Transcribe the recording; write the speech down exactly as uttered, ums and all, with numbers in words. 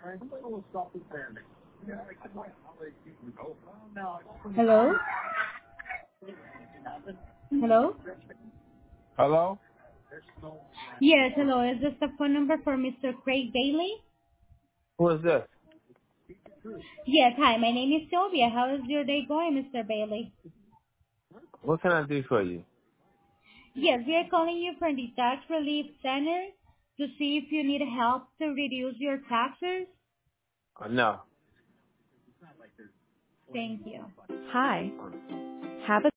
Hello? Hello? Hello? Yes, hello. Is this the phone number for Mister Craig Bailey? Who is this? Yes, hi. My name is Sylvia. How is your day going, Mister Bailey? What can I do for you? Yes, we are calling you from the Tax Relief Center to see if you need help to reduce your taxes. Uh, no. Thank you. Hi. Have a